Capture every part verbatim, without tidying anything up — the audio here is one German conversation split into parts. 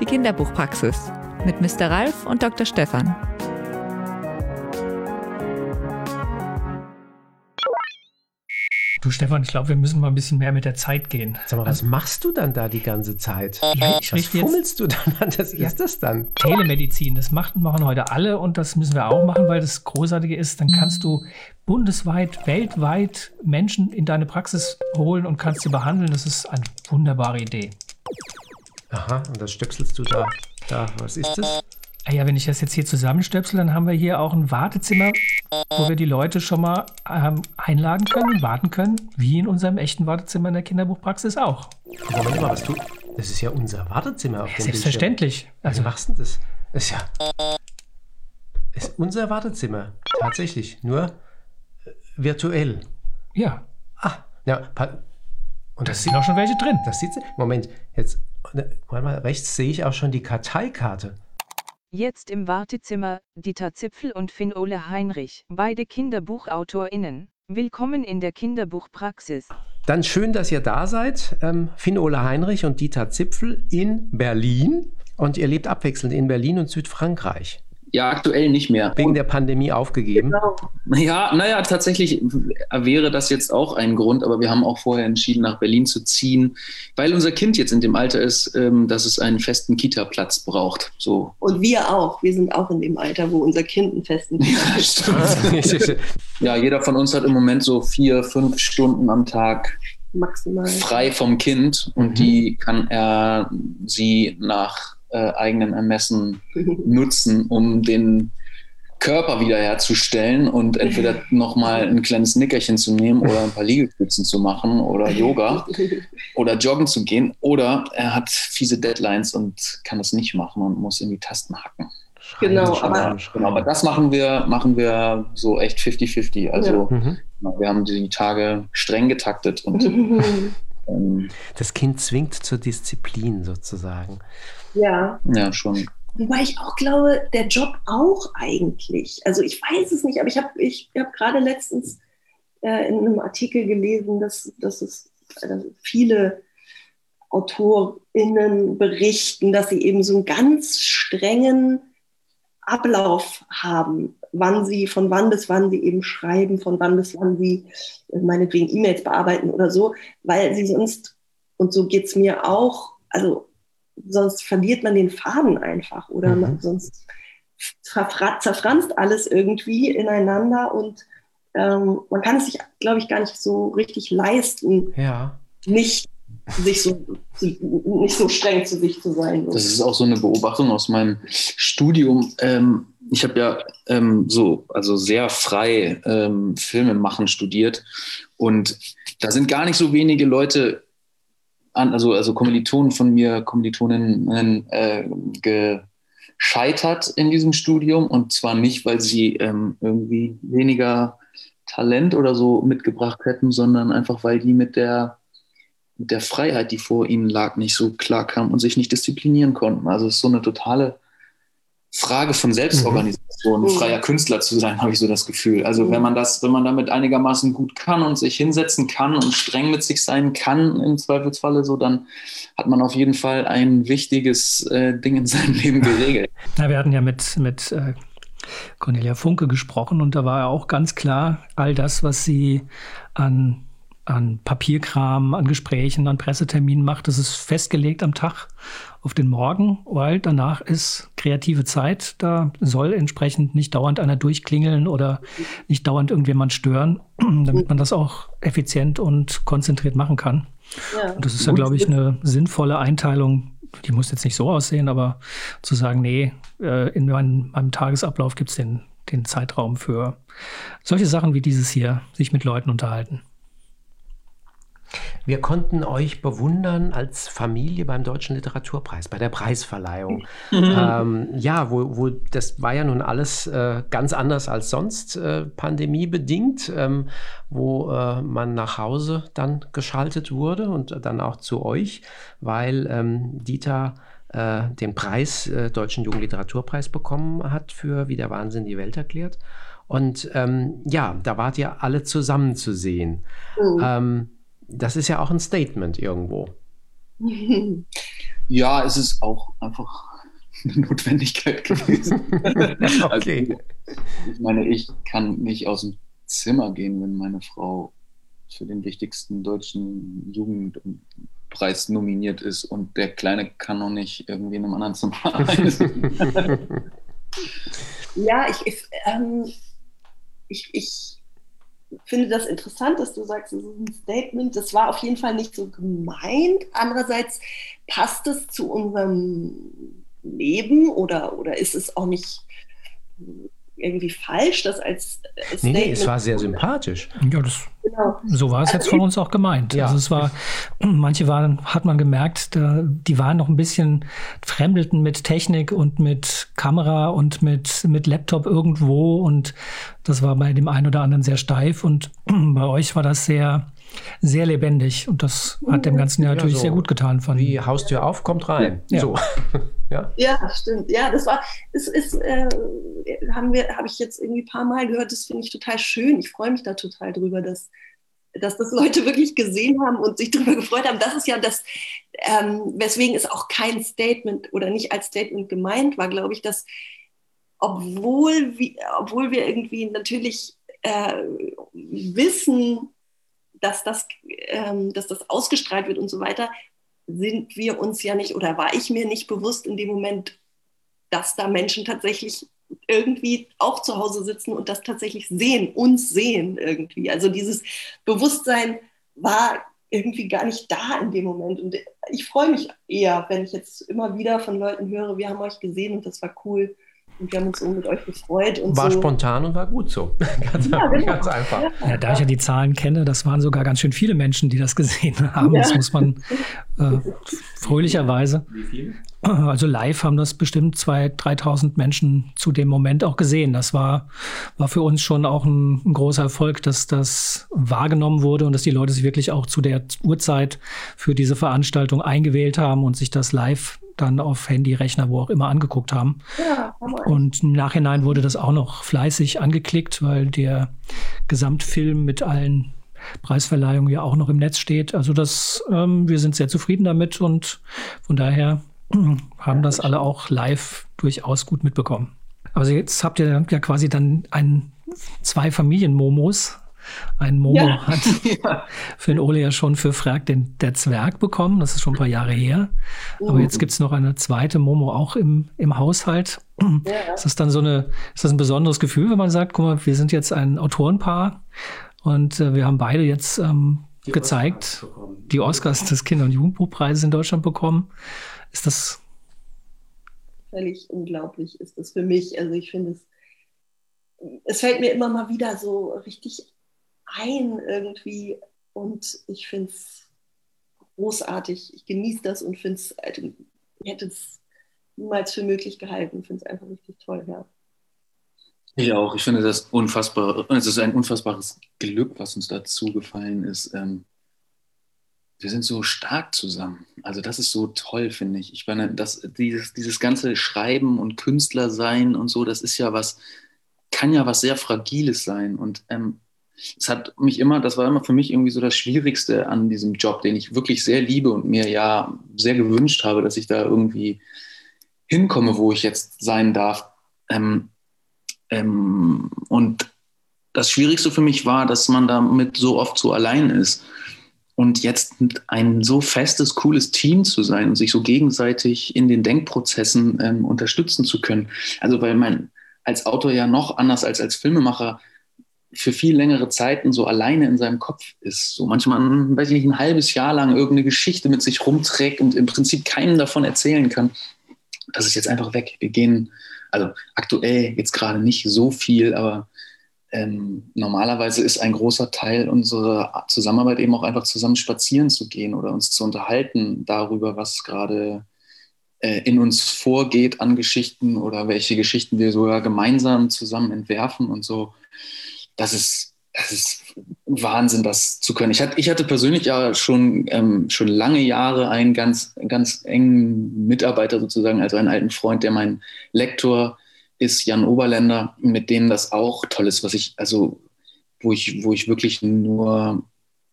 die Kinderbuchpraxis mit Mister Ralf und Doktor Stefan. Du Stefan, ich glaube, wir müssen mal ein bisschen mehr mit der Zeit gehen. Sag mal, was also, machst du dann da die ganze Zeit? Ja, ich was fummelst du dann an? Das ist das dann? Telemedizin, das macht, machen heute alle und das müssen wir auch machen, weil das Großartige ist, dann kannst du bundesweit, weltweit Menschen in deine Praxis holen und kannst sie behandeln. Das ist eine wunderbare Idee. Aha, und das stöpselst du da, da, was ist das? Ja, wenn ich das jetzt hier zusammenstöpsel, dann haben wir hier auch ein Wartezimmer, wo wir die Leute schon mal ähm, einladen können und warten können, wie in unserem echten Wartezimmer in der Kinderbuchpraxis auch. Moment mal, was du? Das ist ja unser Wartezimmer auf ja, dem selbstverständlich. Bildschirm. Also, wie machst du das? Das ist ja ist unser Wartezimmer, tatsächlich, nur äh, virtuell. Ja. Ah, ja. Und da sind auch schon welche drin. Das sieht, Moment, jetzt, warte mal, rechts sehe ich auch schon die Karteikarte. Jetzt im Wartezimmer, Dieter Zipfel und Finn-Ole Heinrich, beide KinderbuchautorInnen. Willkommen in der Kinderbuchpraxis. Dann schön, dass ihr da seid. Ähm, Finn-Ole Heinrich und Dieter Zipfel in Berlin. Und ihr lebt abwechselnd in Berlin und Südfrankreich. Ja, aktuell nicht mehr. Wegen der Pandemie aufgegeben? Genau. Ja, naja, tatsächlich wäre das jetzt auch ein Grund, aber wir haben auch vorher entschieden, nach Berlin zu ziehen, weil unser Kind jetzt in dem Alter ist, dass es einen festen Kita-Platz braucht. So. Und wir auch. Wir sind auch in dem Alter, wo unser Kind einen festen Kita-Platz braucht. Ja, jeder von uns hat im Moment so vier, fünf Stunden am Tag maximal frei vom Kind und mhm. die kann er sie nach Äh, eigenem Ermessen nutzen, um den Körper wiederherzustellen und entweder nochmal ein kleines Nickerchen zu nehmen oder ein paar Liegestützen zu machen oder Yoga oder joggen zu gehen oder er hat fiese Deadlines und kann es nicht machen und muss in die Tasten hacken. Schreien, genau, aber, genau, aber das machen wir, machen wir so echt fifty fifty. Also ja. mhm. wir haben die Tage streng getaktet und ähm, das Kind zwingt zur Disziplin sozusagen. Ja. Ja, schon. Wobei ich auch glaube, der Job auch eigentlich. Also ich weiß es nicht, aber ich habe ich hab gerade letztens äh, in einem Artikel gelesen, dass, dass es äh, viele AutorInnen berichten, dass sie eben so einen ganz strengen Ablauf haben, wann sie, von wann bis wann sie eben schreiben, von wann bis wann sie äh, meinetwegen E-Mails bearbeiten oder so, weil sie sonst, und so geht es mir auch, also sonst verliert man den Faden einfach oder mhm. man, sonst zerfranst alles irgendwie ineinander und ähm, man kann es sich, glaube ich, gar nicht so richtig leisten, ja. nicht, sich so, nicht so streng zu sich zu sein. Das ist auch so eine Beobachtung aus meinem Studium. Ähm, ich habe ja ähm, so, also sehr frei ähm, Filme machen studiert und da sind gar nicht so wenige Leute An, also, also Kommilitonen von mir, Kommilitoninnen äh, gescheitert in diesem Studium und zwar nicht, weil sie ähm, irgendwie weniger Talent oder so mitgebracht hätten, sondern einfach, weil die mit der, mit der Freiheit, die vor ihnen lag, nicht so klar kamen und sich nicht disziplinieren konnten. Also es ist so eine totale Frage von Selbstorganisation, mhm. freier Künstler zu sein, habe ich so das Gefühl. Also mhm. wenn man das, wenn man damit einigermaßen gut kann und sich hinsetzen kann und streng mit sich sein kann, im Zweifelsfalle so, dann hat man auf jeden Fall ein wichtiges äh, Ding in seinem Leben geregelt. Na, wir hatten ja mit, mit äh, Cornelia Funke gesprochen und da war ja auch ganz klar, all das, was sie an an Papierkram, an Gesprächen, an Presseterminen macht. Das ist festgelegt am Tag auf den Morgen, weil danach ist kreative Zeit. Da soll entsprechend nicht dauernd einer durchklingeln oder nicht dauernd irgendjemand stören, damit man das auch effizient und konzentriert machen kann. Ja. Und das ist ja, glaube ich, eine sinnvolle Einteilung. Die muss jetzt nicht so aussehen, aber zu sagen, nee, in meinem, meinem Tagesablauf gibt es den, den Zeitraum für solche Sachen wie dieses hier, sich mit Leuten unterhalten. Wir konnten euch bewundern als Familie beim Deutschen Literaturpreis, bei der Preisverleihung. Mhm. Ähm, ja, wo, wo das war ja nun alles äh, ganz anders als sonst, äh, pandemiebedingt, ähm, wo äh, man nach Hause dann geschaltet wurde und dann auch zu euch, weil ähm, Dieter äh, den Preis, äh, Deutschen Jugendliteraturpreis bekommen hat für Wie der Wahnsinn die Welt erklärt. Und ähm, ja, da wart ihr alle zusammen zu sehen. Mhm. Ähm, Das ist ja auch ein Statement irgendwo. Ja, es ist auch einfach eine Notwendigkeit gewesen. Okay. Also, ich meine, ich kann nicht aus dem Zimmer gehen, wenn meine Frau für den wichtigsten deutschen Jugendpreis nominiert ist und der Kleine kann noch nicht irgendwie in einem anderen Zimmer sein. Ja, ich, ich, ähm, ich, ich finde das interessant, dass du sagst, es ist ein Statement. Das war auf jeden Fall nicht so gemeint. Andererseits passt es zu unserem Leben oder, oder ist es auch nicht irgendwie falsch, das als Statement? Nee, nee, es war sehr sympathisch. Ja, das, Genau. so war es Also jetzt von uns auch gemeint. Ja. Also es war, manche waren, hat man gemerkt, da, die waren noch ein bisschen, fremdelten mit Technik und mit Kamera und mit, mit Laptop irgendwo und das war bei dem einen oder anderen sehr steif und bei euch war das sehr, sehr lebendig und das hat dem Ganzen ja natürlich so sehr gut getan. Von Wie Haustür auf, kommt rein. Ja. So. Ja. Ja, stimmt. Ja, das war, es ist, äh, haben wir, habe ich jetzt irgendwie ein paar Mal gehört, das finde ich total schön. Ich freue mich da total drüber, dass, dass das Leute wirklich gesehen haben und sich darüber gefreut haben. Das ist ja das, ähm, weswegen es auch kein Statement oder nicht als Statement gemeint war, glaube ich, dass obwohl wir, obwohl wir irgendwie natürlich äh, wissen, dass das, ähm, dass das ausgestrahlt wird und so weiter, sind wir uns ja nicht, oder war ich mir nicht bewusst in dem Moment, dass da Menschen tatsächlich irgendwie auch zu Hause sitzen und das tatsächlich sehen, uns sehen irgendwie. Also dieses Bewusstsein war irgendwie gar nicht da in dem Moment. Und ich freue mich eher, wenn ich jetzt immer wieder von Leuten höre, wir haben euch gesehen und das war cool. Und wir haben uns so mit euch gefreut. Und War so. spontan und war gut so. Ganz, Ja, genau. ganz einfach. Ja. Ja, da ich ja die Zahlen kenne, das waren sogar ganz schön viele Menschen, die das gesehen haben. Ja. Das muss man äh, fröhlicherweise. Wie viel? Also live haben das bestimmt zweitausend, dreitausend Menschen zu dem Moment auch gesehen. Das war, war für uns schon auch ein, ein großer Erfolg, dass das wahrgenommen wurde und dass die Leute sich wirklich auch zu der Uhrzeit für diese Veranstaltung eingewählt haben und sich das live dann auf Handy, Rechner, wo auch immer angeguckt haben. Ja, Hammer. Und im Nachhinein wurde das auch noch fleißig angeklickt, weil der Gesamtfilm mit allen Preisverleihungen ja auch noch im Netz steht. Also das, ähm, wir sind sehr zufrieden damit und von daher haben das alle auch live durchaus gut mitbekommen. Aber jetzt habt ihr ja quasi dann ein, zwei Familien-Momos. Ein Momo Ja. hat Finn Ole ja schon für Frag den der Zwerg bekommen. Das ist schon ein paar Jahre her. Aber jetzt gibt es noch eine zweite Momo auch im, im Haushalt. Ja. Ist das dann so eine, ist das ein besonderes Gefühl, wenn man sagt, guck mal, wir sind jetzt ein Autorenpaar und äh, wir haben beide jetzt ähm, Die gezeigt, Oscars bekommen. die Oscars des Kinder- und Jugendbuchpreises in Deutschland bekommen. Ist das Völlig unglaublich ist das für mich. Also ich finde es, es fällt mir immer mal wieder so richtig ein irgendwie und ich finde es großartig. Ich genieße das und finde es, also, ich hätte es niemals für möglich gehalten. Ich finde es einfach richtig toll, ja. Ich auch. Ich finde das unfassbar. Es ist ein unfassbares Glück, was uns dazu gefallen ist. Ähm, wir sind so stark zusammen. Also das ist so toll, finde ich. Ich meine, das, dieses, dieses ganze Schreiben und Künstler sein und so, das ist ja was, kann ja was sehr Fragiles sein. Und ähm, es hat mich immer, das war immer für mich irgendwie so das Schwierigste an diesem Job, den ich wirklich sehr liebe und mir ja sehr gewünscht habe, dass ich da irgendwie hinkomme, wo ich jetzt sein darf. Ähm, ähm, und das Schwierigste für mich war, dass man damit so oft so allein ist. Und jetzt ein so festes, cooles Team zu sein und sich so gegenseitig in den Denkprozessen ähm, unterstützen zu können. Also weil man als Autor ja noch anders als als Filmemacher für viel längere Zeiten so alleine in seinem Kopf ist. So manchmal, weiß ich nicht, ein halbes Jahr lang irgendeine Geschichte mit sich rumträgt und im Prinzip keinem davon erzählen kann. Das ist jetzt einfach weg. Wir gehen, also aktuell jetzt gerade nicht so viel, aber ähm, normalerweise ist ein großer Teil unserer Zusammenarbeit eben auch einfach zusammen spazieren zu gehen oder uns zu unterhalten darüber, was gerade äh, in uns vorgeht an Geschichten oder welche Geschichten wir sogar gemeinsam zusammen entwerfen und so. Das ist, das ist Wahnsinn, das zu können. Ich hatte, ich hatte persönlich ja schon, ähm, schon lange Jahre einen ganz, ganz engen Mitarbeiter sozusagen, also einen alten Freund, der mein Lektor ist, Jan Oberländer, mit dem das auch toll ist, was ich, also wo ich, wo ich wirklich nur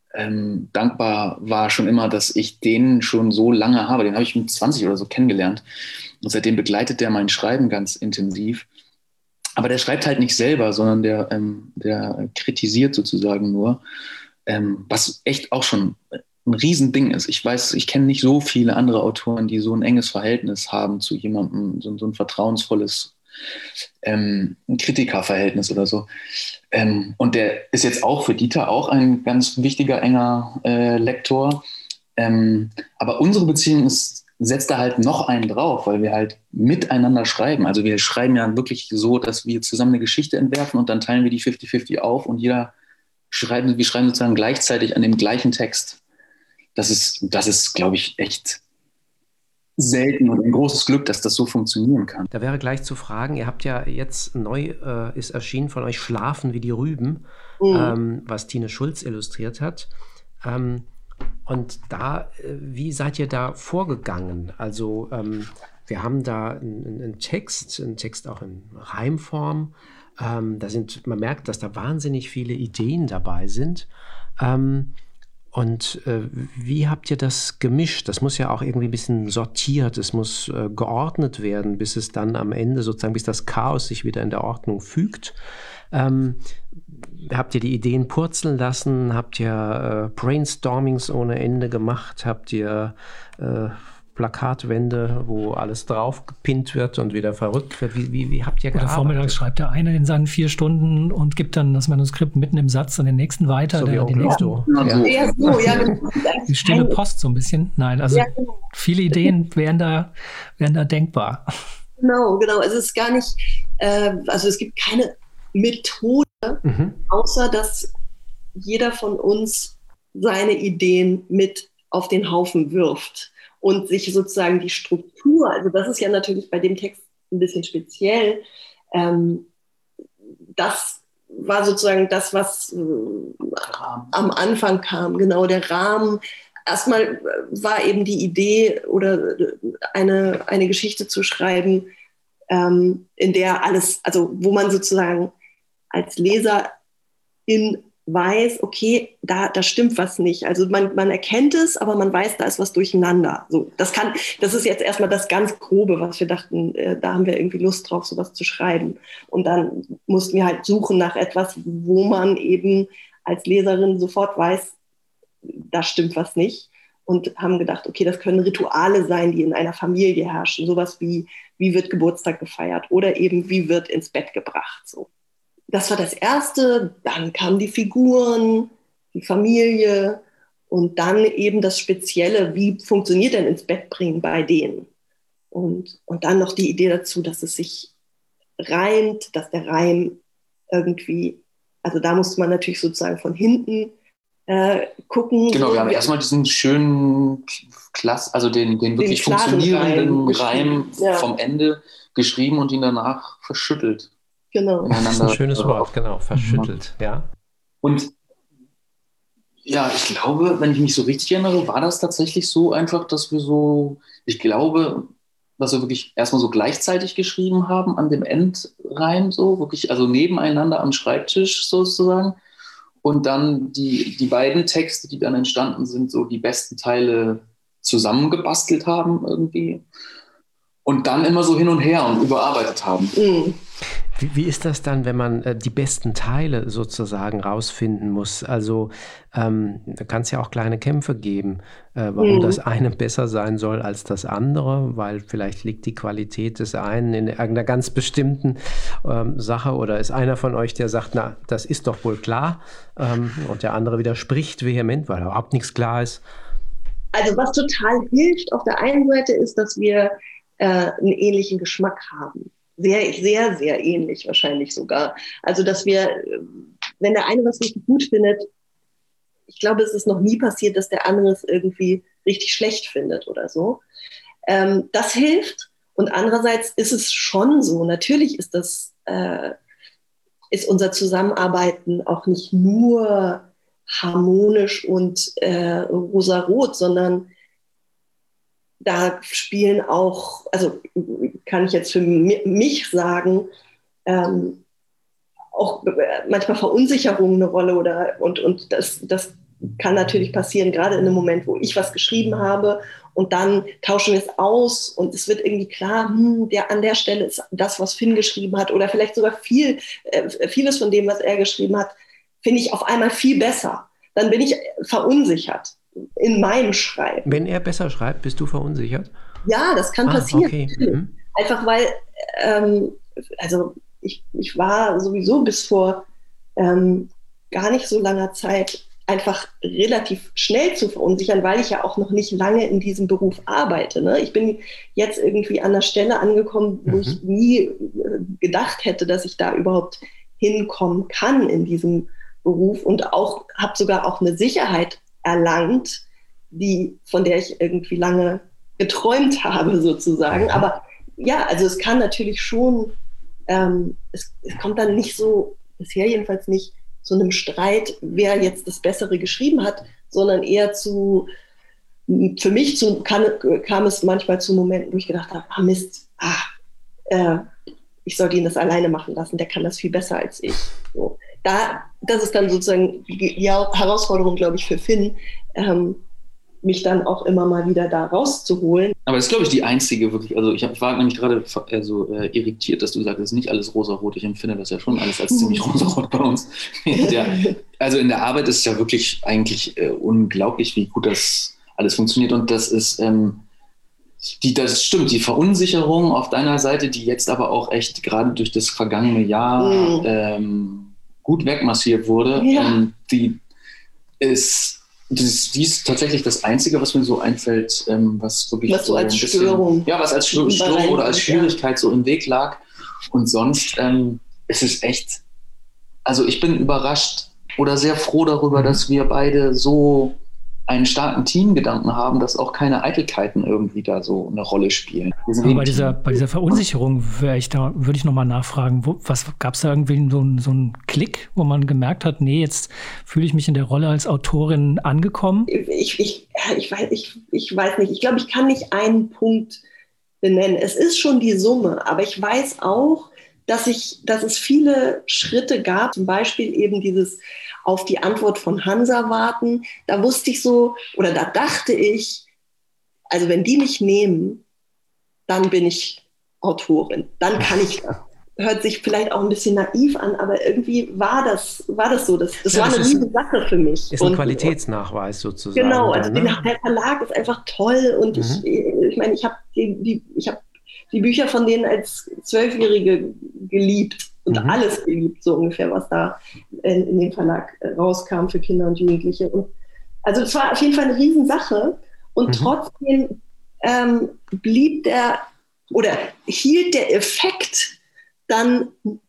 ähm, dankbar war schon immer, dass ich den schon so lange habe. Den habe ich mit zwanzig oder so kennengelernt. Und seitdem begleitet der mein Schreiben ganz intensiv. Aber der schreibt halt nicht selber, sondern der, ähm, der kritisiert sozusagen nur, ähm, was echt auch schon ein Riesending ist. Ich weiß, ich kenne nicht so viele andere Autoren, die so ein enges Verhältnis haben zu jemandem, so, so ein vertrauensvolles ähm, ein Kritikerverhältnis oder so. Ähm, und der ist jetzt auch für Dieter auch ein ganz wichtiger, enger äh, Lektor. Ähm, aber unsere Beziehung ist, setzt da halt noch einen drauf, weil wir halt miteinander schreiben. Also wir schreiben ja wirklich so, dass wir zusammen eine Geschichte entwerfen und dann teilen wir die fünfzig fünfzig auf und jeder schreibt, wir schreiben sozusagen gleichzeitig an dem gleichen Text. Das ist, das ist, glaube ich, echt selten und ein großes Glück, dass das so funktionieren kann. Da wäre gleich zu fragen, ihr habt ja jetzt neu, äh, ist erschienen von euch Schlafen wie die Rüben, mhm. ähm, was Tine Schulz illustriert hat. Ähm, und da, äh, wie seid ihr da vorgegangen? Also ähm, wir haben da einen, einen Text, einen Text auch in Reimform. Ähm, da sind, man merkt, dass da wahnsinnig viele Ideen dabei sind. Ähm, Und äh, wie habt ihr das gemischt? Das muss ja auch irgendwie ein bisschen sortiert, es muss äh, geordnet werden, bis es dann am Ende sozusagen, bis das Chaos sich wieder in der Ordnung fügt. Ähm, habt ihr die Ideen purzeln lassen? Habt ihr äh, Brainstormings ohne Ende gemacht? Habt ihr äh, Plakatwände, wo alles drauf gepinnt wird und wieder verrückt wird? Wie, wie, wie habt ihr gearbeitet? Oder vormittags schreibt der eine in seinen vier Stunden und gibt dann das Manuskript mitten im Satz an den nächsten weiter. So der, wie den nächsten, ja. Ja, so, ja, die stille Post so ein bisschen. Nein, also ja, genau. viele Ideen wären da, wären da denkbar. Genau, genau. Es ist gar nicht, äh, also es gibt keine Methode, mhm. außer dass jeder von uns seine Ideen mit auf den Haufen wirft. Und sich sozusagen die Struktur, also das ist ja natürlich bei dem Text ein bisschen speziell, ähm, das war sozusagen das, was äh, am Anfang kam, genau der Rahmen. Erstmal war eben die Idee oder eine, eine Geschichte zu schreiben, ähm, in der alles, also wo man sozusagen als Leserin weiß, okay, da, da stimmt was nicht. Also man, man erkennt es, aber man weiß, da ist was durcheinander. So, das kann, das ist jetzt erstmal das ganz Grobe, was wir dachten, äh, da haben wir irgendwie Lust drauf, sowas zu schreiben. Und dann mussten wir halt suchen nach etwas, wo man eben als Leserin sofort weiß, da stimmt was nicht. Und haben gedacht, okay, das können Rituale sein, die in einer Familie herrschen. Sowas wie, wie wird Geburtstag gefeiert oder eben, wie wird ins Bett gebracht, so. Das war das Erste, dann kamen die Figuren, die Familie und dann eben das Spezielle, wie funktioniert denn ins Bett bringen bei denen? Und, und dann noch die Idee dazu, dass es sich reimt, dass der Reim irgendwie, also da musste man natürlich sozusagen von hinten äh, gucken. Genau, wir haben erstmal diesen schönen Klass, also den, den wirklich den funktionierenden Reim, Reim ja. vom Ende geschrieben und ihn danach verschüttelt. Genau. Das ist ein schönes Wort, genau, verschüttelt, mhm. ja. Und ja, ich glaube, wenn ich mich so richtig erinnere, war das tatsächlich so einfach, dass wir so, ich glaube, dass wir wirklich erstmal so gleichzeitig geschrieben haben an dem Endreim, so wirklich, also nebeneinander am Schreibtisch sozusagen. Und dann die, die beiden Texte, die dann entstanden sind, so die besten Teile zusammengebastelt haben irgendwie. Und dann immer so hin und her und überarbeitet haben. Mhm. Wie, wie ist das dann, wenn man äh, die besten Teile sozusagen rausfinden muss? Also ähm, da kann es ja auch kleine Kämpfe geben, äh, warum mhm. das eine besser sein soll als das andere, weil vielleicht liegt die Qualität des einen in irgendeiner ganz bestimmten ähm, Sache oder ist einer von euch, der sagt, na, das ist doch wohl klar, ähm, und der andere widerspricht vehement, weil überhaupt nichts klar ist. Also was total hilft auf der einen Seite ist, dass wir äh, einen ähnlichen Geschmack haben. Sehr, sehr, sehr ähnlich wahrscheinlich sogar. Also, dass wir, wenn der eine was richtig gut findet, ich glaube, es ist noch nie passiert, dass der andere es irgendwie richtig schlecht findet oder so. Ähm, das hilft. Und andererseits ist es schon so, natürlich ist das, äh, ist unser Zusammenarbeiten auch nicht nur harmonisch und äh, rosarot, sondern da spielen auch, also kann ich jetzt für mich sagen, ähm, auch manchmal Verunsicherung eine Rolle oder und, und das, das kann natürlich passieren, gerade in einem Moment, wo ich was geschrieben habe und dann tauschen wir es aus und es wird irgendwie klar, hm, der, an der Stelle ist das, was Finn geschrieben hat oder vielleicht sogar viel, äh, vieles von dem, was er geschrieben hat, finde ich auf einmal viel besser. Dann bin ich verunsichert in meinem Schreiben. Wenn er besser schreibt, bist du verunsichert? Ja, das kann ah, passieren. Okay. Mhm. Einfach weil, ähm, also ich, ich war sowieso bis vor ähm, gar nicht so langer Zeit einfach relativ schnell zu verunsichern, weil ich ja auch noch nicht lange in diesem Beruf arbeite. Ne? Ich bin jetzt irgendwie an der Stelle angekommen, wo mhm. ich nie gedacht hätte, dass ich da überhaupt hinkommen kann in diesem Beruf und auch habe sogar auch eine Sicherheit erlangt, die, von der ich irgendwie lange geträumt habe sozusagen. Aber ja, also es kann natürlich schon, ähm, es, es kommt dann nicht so, bisher jedenfalls nicht, zu einem Streit, wer jetzt das Bessere geschrieben hat, sondern eher zu, für mich zu, kam, kam es manchmal zu Momenten, wo ich gedacht habe, ah Mist, ah, äh, ich sollte ihn das alleine machen lassen, der kann das viel besser als ich. So. Da, das ist dann sozusagen die Herausforderung, glaube ich, für Finn, ähm, mich dann auch immer mal wieder da rauszuholen. Aber das ist, glaube ich, die einzige wirklich, also ich, hab, ich war nämlich gerade also, äh, irritiert, dass du sagst, es ist nicht alles rosarot. Ich empfinde das ja schon alles als ziemlich rosarot bei uns. Der, also in der Arbeit ist es ja wirklich eigentlich äh, unglaublich, wie gut das alles funktioniert. Und das ist, ähm, die, das stimmt, die Verunsicherung auf deiner Seite, die jetzt aber auch echt gerade durch das vergangene Jahr mhm. ähm, gut wegmassiert wurde, ja. ähm, die ist Das, die ist tatsächlich das Einzige, was mir so einfällt, ähm, was wirklich was so als ein bisschen, Störung, ja, was als Störung oder als Schwierigkeit ja. so im Weg lag. Und sonst ähm, ist es echt, also ich bin überrascht oder sehr froh darüber, dass wir beide so einen starken Teamgedanken haben, dass auch keine Eitelkeiten irgendwie da so eine Rolle spielen. Aber bei dieser, bei dieser Verunsicherung ich da, würde ich nochmal nachfragen, wo, was gab es da irgendwie so, so einen Klick, wo man gemerkt hat, nee, jetzt fühle ich mich in der Rolle als Autorin angekommen? Ich, ich, ich, weiß, ich, ich weiß nicht, ich glaube, ich kann nicht einen Punkt benennen. Es ist schon die Summe, aber ich weiß auch, dass, ich, dass es viele Schritte gab, zum Beispiel eben dieses auf die Antwort von Hansa warten. Da wusste ich so, oder da dachte ich, also wenn die mich nehmen, dann bin ich Autorin, dann kann ich das. Hört sich vielleicht auch ein bisschen naiv an, aber irgendwie war das, war das so. Das, das ja, war das eine riesige Sache für mich. Ist ein und, Qualitätsnachweis sozusagen. Genau, also dann, ne? Der Verlag ist einfach toll und mhm. ich, ich meine, ich habe die, die, ich hab die Bücher von denen als Zwölfjährige geliebt und mhm. alles geliebt, so ungefähr, was da in, in dem Verlag rauskam für Kinder und Jugendliche. Und also es war auf jeden Fall eine Riesensache und mhm. trotzdem ähm, blieb der oder hielt der Effekt dann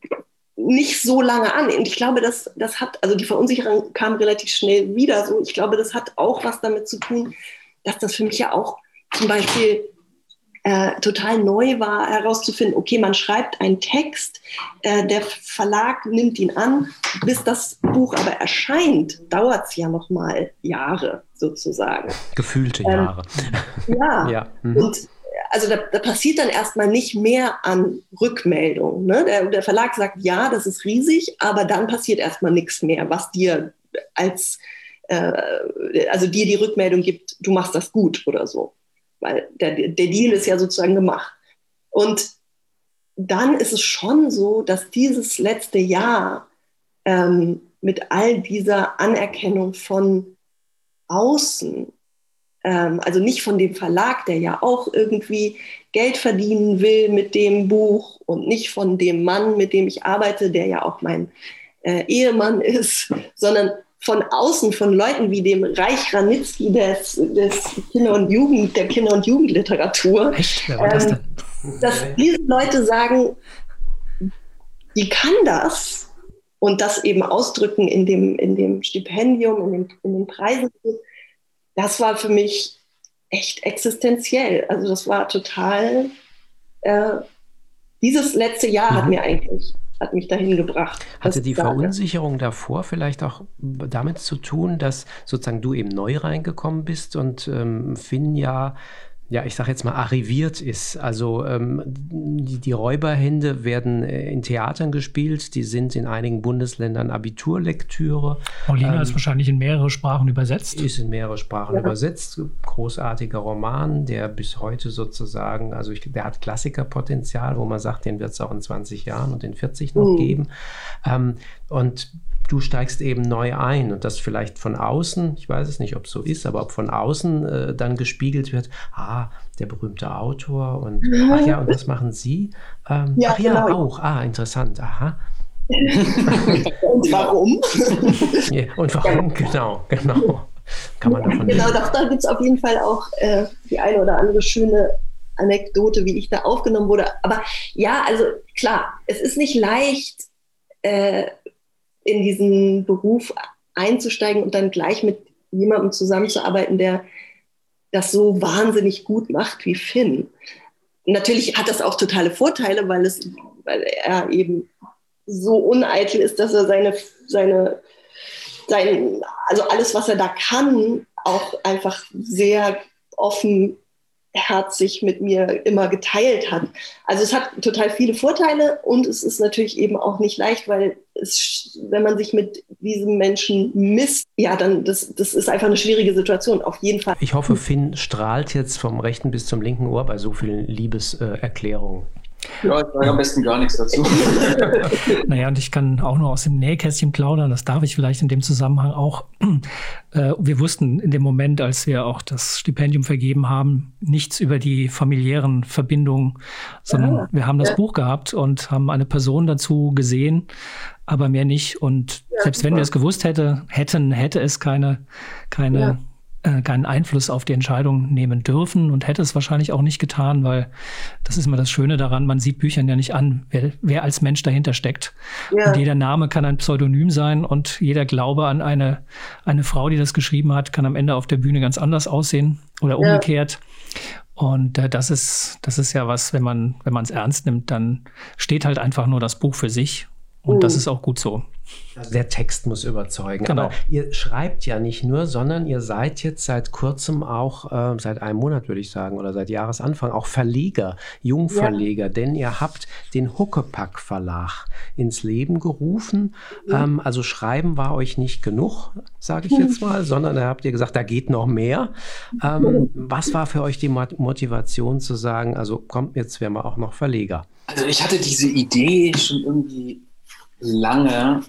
nicht so lange an. Und ich glaube, das, das hat, also die Verunsicherung kam relativ schnell wieder so. Ich glaube, das hat auch was damit zu tun, dass das für mich ja auch zum Beispiel Äh, total neu war, herauszufinden, okay, man schreibt einen Text, äh, der Verlag nimmt ihn an, bis das Buch aber erscheint, dauert es ja noch mal Jahre sozusagen. Gefühlte Jahre. Ähm, ja, ja. Mhm. Und also da, da passiert dann erstmal nicht mehr an Rückmeldung. Ne? Der, der Verlag sagt, ja, das ist riesig, aber dann passiert erstmal nichts mehr, was dir als, äh, also dir die Rückmeldung gibt, du machst das gut oder so. Weil der, der Deal ist ja sozusagen gemacht. Und dann ist es schon so, dass dieses letzte Jahr ähm, mit all dieser Anerkennung von außen, ähm, also nicht von dem Verlag, der ja auch irgendwie Geld verdienen will mit dem Buch und nicht von dem Mann, mit dem ich arbeite, der ja auch mein äh, Ehemann ist, sondern von außen, von Leuten wie dem Reich Ranitzky des, des Kinder- und Jugend, der Kinder- und Jugendliteratur. Echt? Wer war das denn? Ähm, dass diese Leute sagen, die kann das und das eben ausdrücken in dem, in dem Stipendium, in, dem, in den Preisen. Das war für mich echt existenziell. Also das war total, äh, dieses letzte Jahr mhm. hat mir eigentlich hat mich dahin gebracht. Hatte die Verunsicherung davor vielleicht auch damit zu tun, dass sozusagen du eben neu reingekommen bist und ähm, Finn ja ja, ich sage jetzt mal, arriviert ist. Also ähm, die, die Räuberhände werden in Theatern gespielt, die sind in einigen Bundesländern Abiturlektüre. Paulina ähm, ist wahrscheinlich in mehrere Sprachen übersetzt. Ist in mehrere Sprachen ja. übersetzt. Großartiger Roman, der bis heute sozusagen, also ich, der hat Klassikerpotenzial, wo man sagt, den wird es auch in zwanzig Jahren und in vierzig noch mhm. geben. Ähm, und du steigst eben neu ein und das vielleicht von außen, ich weiß es nicht, ob es so ist, aber ob von außen äh, dann gespiegelt wird, ah, der berühmte Autor und ach ja, und das machen Sie? Ähm, ja, ach ja, genau. auch, ah, interessant, aha. Und warum? Ja, und warum, genau, genau. Kann man davon Genau, doch, da gibt es auf jeden Fall auch äh, die eine oder andere schöne Anekdote, wie ich da aufgenommen wurde. Aber ja, also klar, es ist nicht leicht, äh, in diesen Beruf einzusteigen und dann gleich mit jemandem zusammenzuarbeiten, der das so wahnsinnig gut macht wie Finn. Natürlich hat das auch totale Vorteile, weil, es, weil er eben so uneitel ist, dass er seine, seine, sein, also alles, was er da kann, auch einfach sehr offenherzig mit mir immer geteilt hat. Also es hat total viele Vorteile und es ist natürlich eben auch nicht leicht, weil es, wenn man sich mit diesem Menschen misst, ja, dann das, das ist einfach eine schwierige Situation, auf jeden Fall. Ich hoffe, Finn strahlt jetzt vom rechten bis zum linken Ohr bei so vielen Liebeserklärungen. Ja, ich sage am besten gar nichts dazu. Naja, und ich kann auch nur aus dem Nähkästchen plaudern, das darf ich vielleicht in dem Zusammenhang auch. Äh, wir wussten in dem Moment, als wir auch das Stipendium vergeben haben, nichts über die familiären Verbindungen, sondern ja, wir haben das ja. Buch gehabt und haben eine Person dazu gesehen, aber mehr nicht. Und ja, selbst super. wenn wir es gewusst hätte, hätten, hätte es keine, keine ja. äh, keinen Einfluss auf die Entscheidung nehmen dürfen und hätte es wahrscheinlich auch nicht getan, weil das ist immer das Schöne daran, man sieht Büchern ja nicht an, wer, wer als Mensch dahinter steckt. Ja. Und jeder Name kann ein Pseudonym sein und jeder Glaube an eine, eine Frau, die das geschrieben hat, kann am Ende auf der Bühne ganz anders aussehen oder umgekehrt. Ja. Und äh, das ist, das ist ja was, wenn man, wenn man es ernst nimmt, dann steht halt einfach nur das Buch für sich. Und uh. das ist auch gut so. Also der Text muss überzeugen. Genau. Aber ihr schreibt ja nicht nur, sondern ihr seid jetzt seit kurzem auch, äh, seit einem Monat würde ich sagen, oder seit Jahresanfang auch Verleger, Jungverleger. Ja. Denn ihr habt den Huckepack Verlag ins Leben gerufen. Ja. Ähm, also Schreiben war euch nicht genug, sage ich jetzt mal, sondern da habt ihr gesagt, da geht noch mehr. Ähm, was war für euch die Motivation zu sagen, also kommt, jetzt werden wir auch noch Verleger? Also ich hatte diese Idee schon irgendwie lange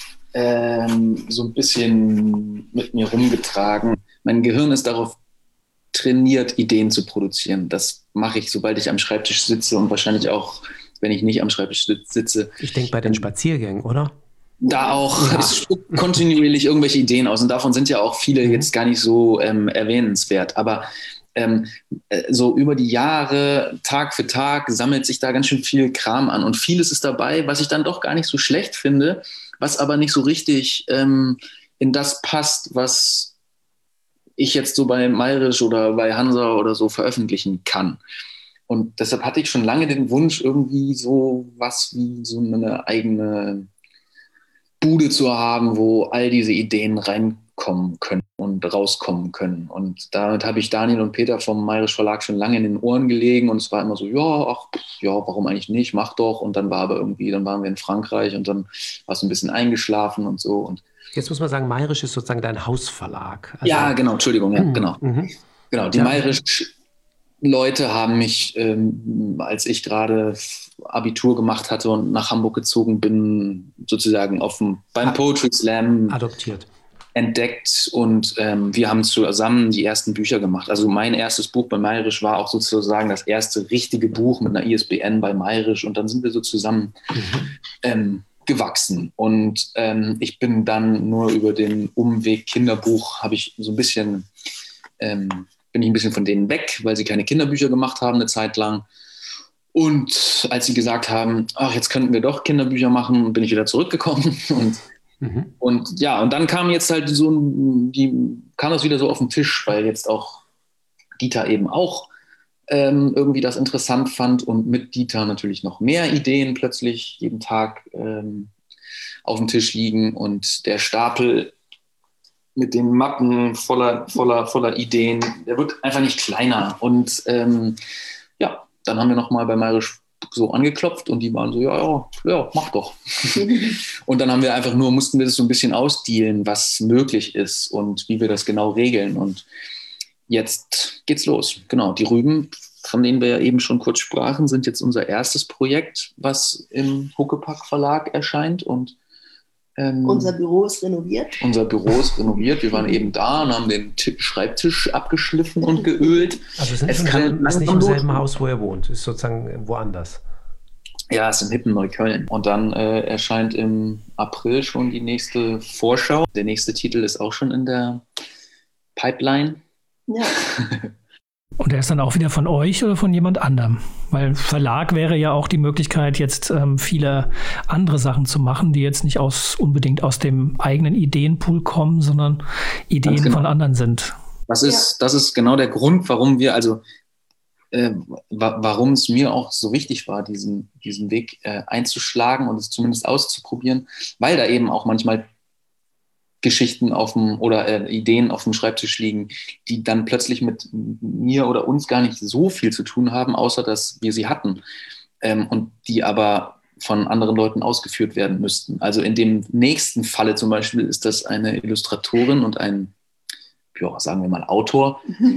ähm, so ein bisschen mit mir rumgetragen. Mein Gehirn ist darauf trainiert, Ideen zu produzieren. Das mache ich, sobald ich am Schreibtisch sitze und wahrscheinlich auch, wenn ich nicht am Schreibtisch sitze. Ich denke bei den Spaziergängen, oder? Da auch. Ja. Es spuckt kontinuierlich irgendwelche Ideen aus und davon sind ja auch viele mhm. jetzt gar nicht so ähm, erwähnenswert. Aber Ähm, so über die Jahre, Tag für Tag, sammelt sich da ganz schön viel Kram an. Und vieles ist dabei, was ich dann doch gar nicht so schlecht finde, was aber nicht so richtig ähm, in das passt, was ich jetzt so bei Mayrisch oder bei Hansa oder so veröffentlichen kann. Und deshalb hatte ich schon lange den Wunsch, irgendwie so was wie so eine eigene Bude zu haben, wo all diese Ideen reinkommen können und rauskommen können. Und damit habe ich Daniel und Peter vom Mayrisch Verlag schon lange in den Ohren gelegen und es war immer so, ja, ach, ja, warum eigentlich nicht, mach doch. Und dann war aber irgendwie, dann waren wir in Frankreich und dann war es ein bisschen eingeschlafen und so. Und jetzt muss man sagen, Mayrisch ist sozusagen dein Hausverlag. Also ja, genau, Entschuldigung, ja, genau. Mhm. Genau, die ja. Mayrisch Leute haben mich, ähm, als ich gerade Abitur gemacht hatte und nach Hamburg gezogen bin, sozusagen auf dem, beim Poetry Slam adoptiert. Entdeckt und ähm, wir haben zusammen die ersten Bücher gemacht. Also mein erstes Buch bei Mayrisch war auch sozusagen das erste richtige Buch mit einer I S B N bei Mayrisch und dann sind wir so zusammen mhm. ähm, gewachsen. Und ähm, ich bin dann nur über den Umweg Kinderbuch, habe ich so ein bisschen, ähm, bin ich ein bisschen von denen weg, weil sie keine Kinderbücher gemacht haben eine Zeit lang. Und als sie gesagt haben, ach, jetzt könnten wir doch Kinderbücher machen, bin ich wieder zurückgekommen und Mhm. Und ja, und dann kam jetzt halt so, die, kam das wieder so auf den Tisch, weil jetzt auch Dieter eben auch ähm, irgendwie das interessant fand und mit Dieter natürlich noch mehr Ideen plötzlich jeden Tag ähm, auf dem Tisch liegen und der Stapel mit den Mappen voller, voller, voller Ideen. Der wird einfach nicht kleiner. Und ähm, ja, dann haben wir nochmal bei Mayrisch so angeklopft und die waren so, ja, ja, ja, mach doch. Und dann haben wir einfach nur, mussten wir das so ein bisschen ausdealen, was möglich ist und wie wir das genau regeln. Und jetzt geht's los. Genau, die Rüben, von denen wir ja eben schon kurz sprachen, sind jetzt unser erstes Projekt, was im Huckepack Verlag erscheint. Und ähm, unser Büro ist renoviert. Unser Büro ist renoviert. Wir waren eben da und haben den T- Schreibtisch abgeschliffen und geölt. Also es ist, es kann, ist nicht im selben Haus, wo er wohnt. Es ist sozusagen woanders. Ja, es ist in hippen Neukölln. Und dann äh, erscheint im April schon die nächste Vorschau. Der nächste Titel ist auch schon in der Pipeline. Ja. Und der ist dann auch wieder von euch oder von jemand anderem? Weil Verlag wäre ja auch die Möglichkeit, jetzt ähm, viele andere Sachen zu machen, die jetzt nicht aus, unbedingt aus dem eigenen Ideenpool kommen, sondern Ideen genau. von anderen sind. Das ist, ja. das ist genau der Grund, warum wir, also äh, wa- warum es mir auch so wichtig war, diesen, diesen Weg äh, einzuschlagen und es zumindest auszuprobieren, weil da eben auch manchmal Geschichten auf dem oder äh, Ideen auf dem Schreibtisch liegen, die dann plötzlich mit mir oder uns gar nicht so viel zu tun haben, außer dass wir sie hatten ähm, und die aber von anderen Leuten ausgeführt werden müssten. Also in dem nächsten Falle zum Beispiel ist das eine Illustratorin und ein, ja, sagen wir mal, Autor,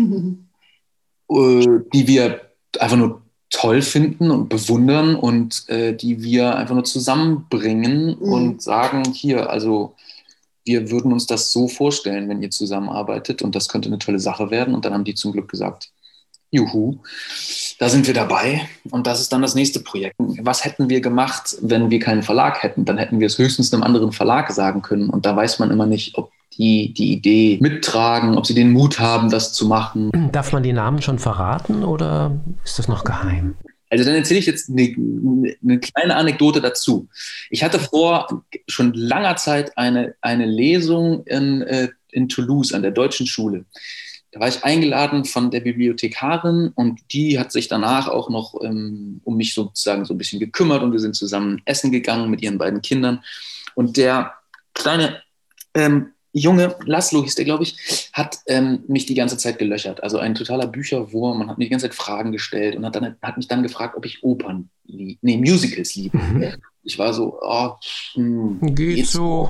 äh, die wir einfach nur toll finden und bewundern und äh, die wir einfach nur zusammenbringen mhm. und sagen, hier, also wir würden uns das so vorstellen, wenn ihr zusammenarbeitet und das könnte eine tolle Sache werden. Und dann haben die zum Glück gesagt, juhu, da sind wir dabei und das ist dann das nächste Projekt. Was hätten wir gemacht, wenn wir keinen Verlag hätten? Dann hätten wir es höchstens einem anderen Verlag sagen können und da weiß man immer nicht, ob die die Idee mittragen, ob sie den Mut haben, das zu machen. Darf man die Namen schon verraten oder ist das noch geheim? Also dann erzähle ich jetzt eine, eine kleine Anekdote dazu. Ich hatte vor schon langer Zeit eine, eine Lesung in, äh, in Toulouse an der Deutschen Schule. Da war ich eingeladen von der Bibliothekarin und die hat sich danach auch noch ähm, um mich sozusagen so ein bisschen gekümmert und wir sind zusammen essen gegangen mit ihren beiden Kindern. Und der kleine ähm, Junge, Laszlo hieß der, glaube ich, hat ähm, mich die ganze Zeit gelöchert. Also ein totaler Bücherwurm. Man hat mir die ganze Zeit Fragen gestellt und hat, dann, hat mich dann gefragt, ob ich Opern liebe, nee, Musicals liebe. Mhm. Ich war so, oh, hm, geht, geht so.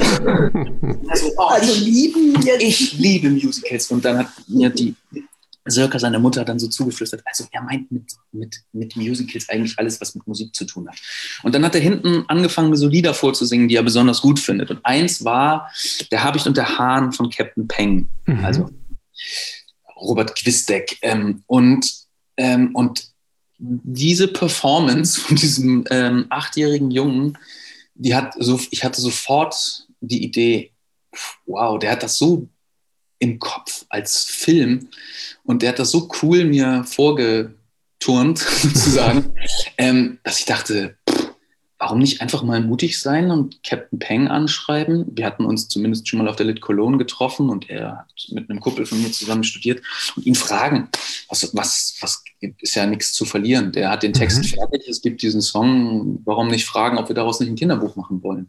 also, oh, also lieben jetzt. Ich liebe Musicals. Und dann hat mir die Sirka, seine Mutter, dann so zugeflüstert, also er meint mit, mit, mit Musicals eigentlich alles, was mit Musik zu tun hat. Und dann hat er hinten angefangen, mir so Lieder vorzusingen, die er besonders gut findet. Und eins war Der Habicht und der Hahn von Captain Peng, mhm. also Robert Quistek. Ähm, und, ähm, und diese Performance von diesem ähm, achtjährigen Jungen, die hat so, ich hatte sofort die Idee, wow, der hat das so im Kopf als Film und der hat das so cool mir vorgeturnt, sozusagen, ähm, dass ich dachte, pff, warum nicht einfach mal mutig sein und Captain Peng anschreiben? Wir hatten uns zumindest schon mal auf der Lit Cologne getroffen und er hat mit einem Kumpel von mir zusammen studiert und ihn fragen, was, was, was ist ja nichts zu verlieren. Der hat den Text mhm. fertig, es gibt diesen Song, warum nicht fragen, ob wir daraus nicht ein Kinderbuch machen wollen?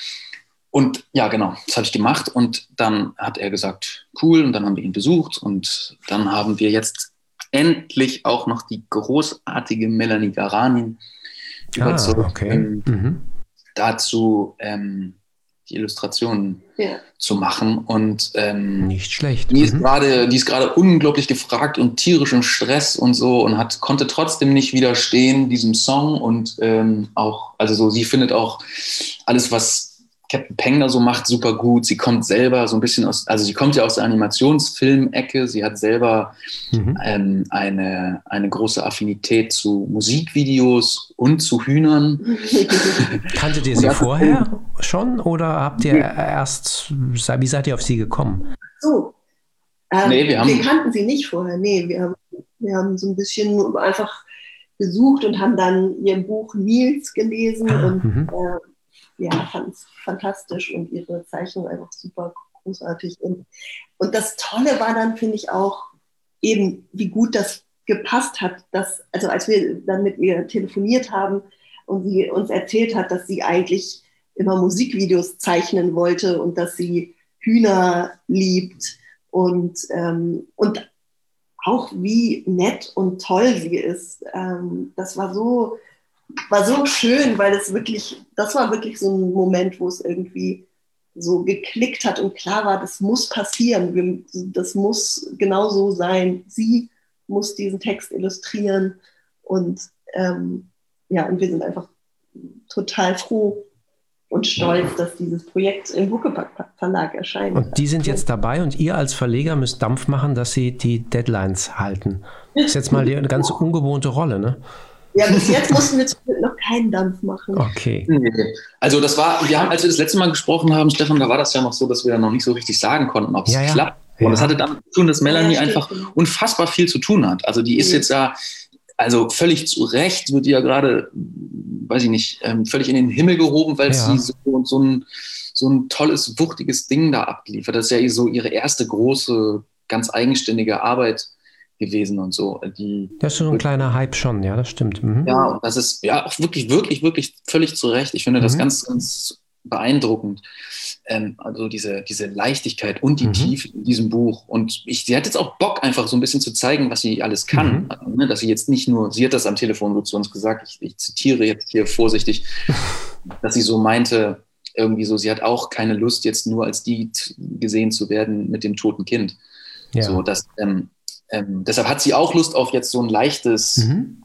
Und ja, genau, das habe ich gemacht und dann hat er gesagt, cool, und dann haben wir ihn besucht und dann haben wir jetzt endlich auch noch die großartige Melanie Garanin überzeugt, ah, okay. ähm, mhm. dazu ähm, die Illustrationen ja. zu machen und ähm, nicht schlecht. Die ist mhm. gerade, die ist gerade unglaublich gefragt und tierisch im Stress und so und hat konnte trotzdem nicht widerstehen diesem Song und ähm, auch, also so, sie findet auch alles, was Captain Peng da so macht, super gut. Sie kommt selber so ein bisschen aus, also sie kommt ja aus der Animationsfilm-Ecke. Sie hat selber mhm. ähm, eine, eine große Affinität zu Musikvideos und zu Hühnern. Kanntet ihr sie vorher schon oder habt ihr erst, wie seid ihr auf sie gekommen? So, ähm, nee, wir, haben, wir kannten sie nicht vorher. Nee, wir haben, wir haben so ein bisschen einfach gesucht und haben dann ihr Buch Nils gelesen ah, und mhm. äh, ja, fand es fantastisch und ihre Zeichnung einfach super großartig. Und, und das Tolle war dann, finde ich, auch eben, wie gut das gepasst hat, dass, also als wir dann mit ihr telefoniert haben und sie uns erzählt hat, dass sie eigentlich immer Musikvideos zeichnen wollte und dass sie Hühner liebt und, ähm, und auch wie nett und toll sie ist. Ähm, das war so, war so schön, weil es wirklich, das war wirklich so ein Moment, wo es irgendwie so geklickt hat und klar war, das muss passieren, wir, das muss genau so sein. Sie muss diesen Text illustrieren und ähm, ja, und wir sind einfach total froh und stolz, dass dieses Projekt im Huckepack Verlag erscheint. Und die sind jetzt dabei und ihr als Verleger müsst Dampf machen, dass sie die Deadlines halten. Das ist jetzt mal die, eine ganz ungewohnte Rolle, ne? Ja, bis jetzt mussten wir zum Glück noch keinen Dampf machen. Okay. Also das war, wir haben, als wir das letzte Mal gesprochen haben, Stefan, da war das ja noch so, dass wir noch nicht so richtig sagen konnten, ob es ja, ja. klappt. Und ja. das hatte damit zu tun, dass Melanie ja, einfach unfassbar viel zu tun hat. Also die ist mhm. jetzt ja, also völlig zu Recht wird die ja gerade, weiß ich nicht, ähm, völlig in den Himmel gehoben, weil ja. sie so, so, ein, so ein tolles, wuchtiges Ding da abgeliefert. Das ist ja so ihre erste große, ganz eigenständige Arbeit gewesen und so. Die, das ist so ein kleiner Hype schon, ja, das stimmt. Mhm. Ja, und das ist ja auch wirklich, wirklich, wirklich völlig zu Recht. Ich finde das mhm. ganz, ganz beeindruckend. Ähm, also diese, diese Leichtigkeit und die mhm. Tiefe in diesem Buch. Und ich, sie hat jetzt auch Bock, einfach so ein bisschen zu zeigen, was sie alles kann. Mhm. Also, ne, dass sie jetzt nicht nur, sie hat das am Telefon so zu uns gesagt, ich, ich zitiere jetzt hier vorsichtig, dass sie so meinte, irgendwie so, sie hat auch keine Lust, jetzt nur als die gesehen zu werden mit dem toten Kind. Ja. So, dass, ähm, ähm, deshalb hat sie auch Lust auf jetzt so ein leichtes, mhm.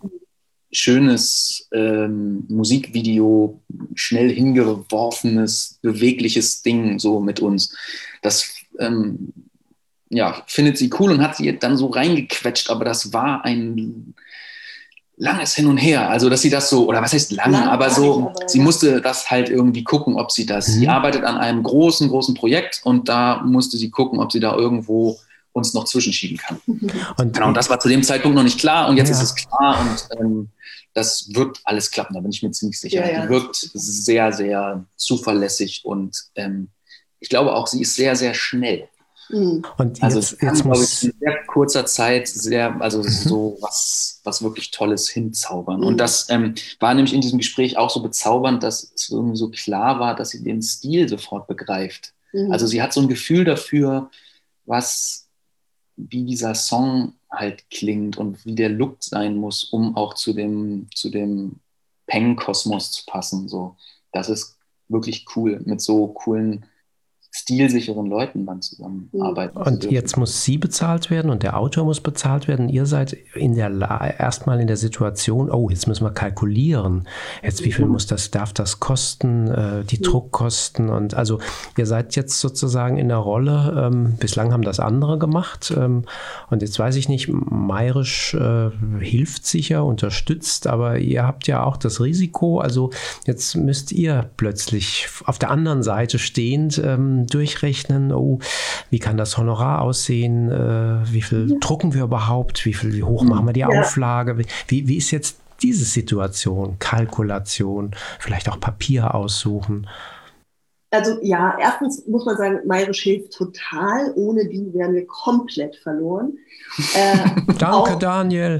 schönes ähm, Musikvideo, schnell hingeworfenes, bewegliches Ding so mit uns. Das ähm, ja, findet sie cool und hat sie dann so reingequetscht, aber das war ein langes Hin und Her. Also, dass sie das so, oder was heißt lang, lang aber so, aber, sie ja. musste das halt irgendwie gucken, ob sie das, mhm. sie arbeitet an einem großen, großen Projekt und da musste sie gucken, ob sie da irgendwo uns noch zwischenschieben kann. Und genau, und das war zu dem Zeitpunkt noch nicht klar und jetzt ja. ist es klar und ähm, das wird alles klappen, da bin ich mir ziemlich sicher. Ja, ja. Die wirkt sehr, sehr zuverlässig und ähm, ich glaube auch, sie ist sehr, sehr schnell. Mhm. Und also jetzt, kann, jetzt muss ich, in sehr kurzer Zeit sehr, also mhm. so was, was wirklich Tolles hinzaubern. Mhm. Und das ähm, war nämlich in diesem Gespräch auch so bezaubernd, dass es irgendwie so klar war, dass sie den Stil sofort begreift. Mhm. Also sie hat so ein Gefühl dafür, was wie dieser Song halt klingt und wie der Look sein muss, um auch zu dem, zu dem Peng-Kosmos zu passen. So. Das ist wirklich cool, mit so coolen, stilsicheren Leuten dann zusammenarbeiten. Und jetzt muss sie bezahlt werden und der Autor muss bezahlt werden. Ihr seid in der La- erstmal in der Situation, oh, jetzt müssen wir kalkulieren. Jetzt, wie viel muss das, darf das kosten, äh, die Druckkosten und also ihr seid jetzt sozusagen in der Rolle, ähm, bislang haben das andere gemacht ähm, und jetzt weiß ich nicht, Mayrisch äh, hilft sicher, unterstützt, aber ihr habt ja auch das Risiko, also jetzt müsst ihr plötzlich auf der anderen Seite stehend ähm, durchrechnen, oh, wie kann das Honorar aussehen, äh, wie viel ja. drucken wir überhaupt, wie viel, wie hoch machen wir die ja. Auflage, wie, wie ist jetzt diese Situation, Kalkulation, vielleicht auch Papier aussuchen? Also ja, erstens muss man sagen, Mayrisch hilft total, ohne die wären wir komplett verloren. Äh, Danke, auch, Daniel.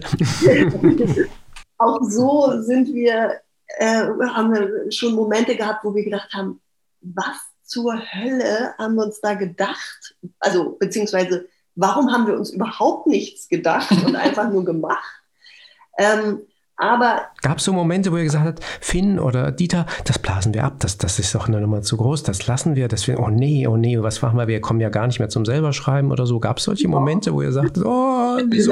Auch so sind wir, äh, haben wir schon Momente gehabt, wo wir gedacht haben, was zur Hölle haben wir uns da gedacht? Also, beziehungsweise, warum haben wir uns überhaupt nichts gedacht und einfach nur gemacht? Ähm, aber gab es so Momente, wo ihr gesagt habt, Finn oder Dieter, das blasen wir ab, das, das ist doch eine Nummer zu groß, das lassen wir, das wir, oh nee, oh nee, was machen wir, wir kommen ja gar nicht mehr zum selber schreiben oder so. Gab es solche Momente, wo ihr sagt, oh, wieso?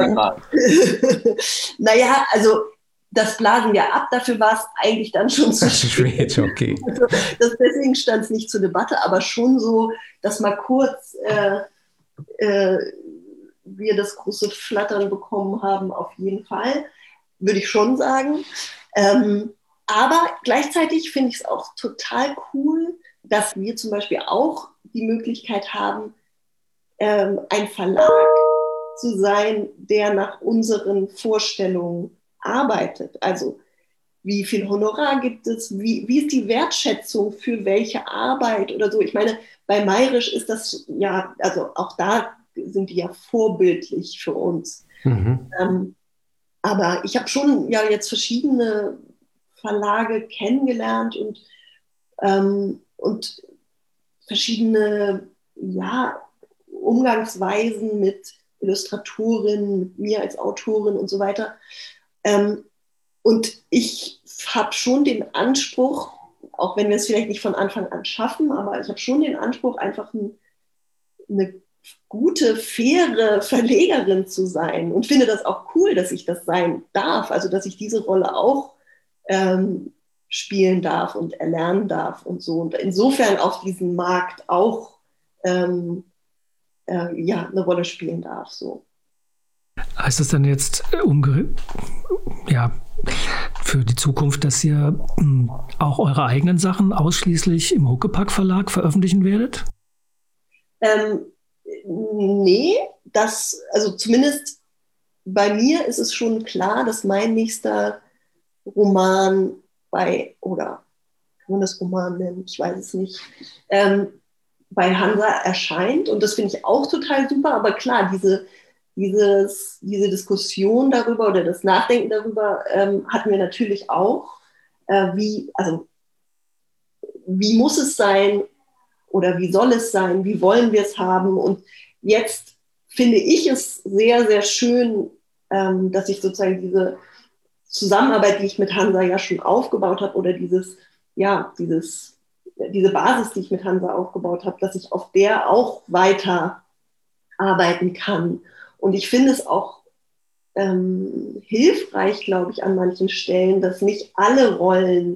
Naja, also das blasen wir ab, dafür war es eigentlich dann schon zu spät. Okay. Also, das, deswegen stand es nicht zur Debatte, aber schon so, dass mal kurz äh, äh, wir das große Flattern bekommen haben, auf jeden Fall, würde ich schon sagen. Ähm, aber gleichzeitig finde ich es auch total cool, dass wir zum Beispiel auch die Möglichkeit haben, ähm, ein Verlag zu sein, der nach unseren Vorstellungen arbeitet. Also wie viel Honorar gibt es, wie, wie ist die Wertschätzung für welche Arbeit oder so. Ich meine, bei Mayrisch ist das ja, also auch da sind die ja vorbildlich für uns. Mhm. Ähm, aber ich habe schon ja jetzt verschiedene Verlage kennengelernt und, ähm, und verschiedene ja, Umgangsweisen mit Illustratorinnen, mit mir als Autorin und so weiter. Ähm, und ich habe schon den Anspruch, auch wenn wir es vielleicht nicht von Anfang an schaffen, aber ich habe schon den Anspruch, einfach ein, eine gute, faire Verlegerin zu sein und finde das auch cool, dass ich das sein darf, also dass ich diese Rolle auch ähm, spielen darf und erlernen darf und so. Und insofern auf diesem Markt auch ähm, äh, ja, eine Rolle spielen darf. So. Heißt das dann jetzt umge ja, für die Zukunft, dass ihr mh, auch eure eigenen Sachen ausschließlich im Huckepack Verlag veröffentlichen werdet? Ähm, nee, das, also zumindest bei mir ist es schon klar, dass mein nächster Roman bei, oder kann man das Roman nennen, ich weiß es nicht, ähm, bei Hansa erscheint. Und das finde ich auch total super. Aber klar, diese, dieses, diese Diskussion darüber oder das Nachdenken darüber ähm, hatten wir natürlich auch. Äh, wie, also, wie muss es sein oder wie soll es sein? Wie wollen wir es haben? Und jetzt finde ich es sehr, sehr schön, ähm, dass ich sozusagen diese Zusammenarbeit, die ich mit Hansa ja schon aufgebaut habe, oder dieses, ja, dieses, diese Basis, die ich mit Hansa aufgebaut habe, dass ich auf der auch weiter arbeiten kann. Und ich finde es auch ähm, hilfreich, glaube ich, an manchen Stellen, dass nicht alle Rollen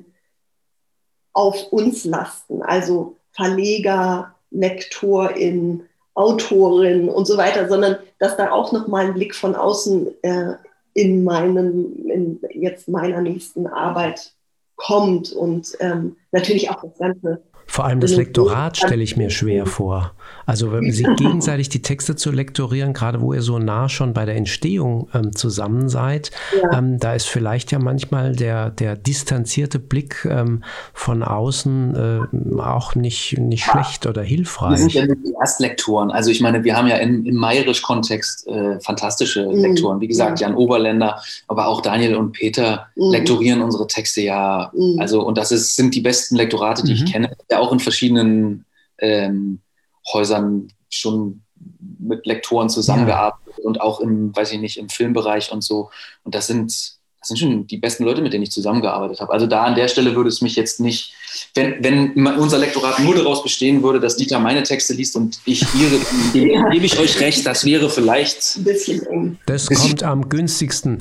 auf uns lasten. Also Verleger, Lektorin, Autorin und so weiter, sondern dass da auch nochmal ein Blick von außen äh, in meinem, in jetzt meiner nächsten Arbeit kommt und ähm, natürlich auch das Ganze. Vor allem das Lektorat stelle ich mir schwer vor. Also wenn sich gegenseitig die Texte zu lektorieren, gerade wo ihr so nah schon bei der Entstehung ähm, zusammen seid, ja. ähm, da ist vielleicht ja manchmal der, der distanzierte Blick ähm, von außen äh, auch nicht, nicht schlecht oder hilfreich. Wir sind ja die Erstlektoren. Also ich meine, wir haben ja im, im Mayrisch-Kontext äh, fantastische mhm. Lektoren. Wie gesagt, Jan Oberländer, aber auch Daniel und Peter mhm. lektorieren unsere Texte ja. Mhm. Also und das ist, sind die besten Lektorate, die mhm. ich kenne. Ja, auch in verschiedenen ähm, Häusern schon mit Lektoren zusammengearbeitet ja. und auch im, weiß ich nicht, im Filmbereich und so. Und das sind, das sind schon die besten Leute, mit denen ich zusammengearbeitet habe. Also da an der Stelle würde es mich jetzt nicht, wenn, wenn unser Lektorat nur daraus bestehen würde, dass Dieter meine Texte liest und ich ihre, dann ja. gebe ich euch recht, das wäre vielleicht ein bisschen eng. Das kommt am günstigsten.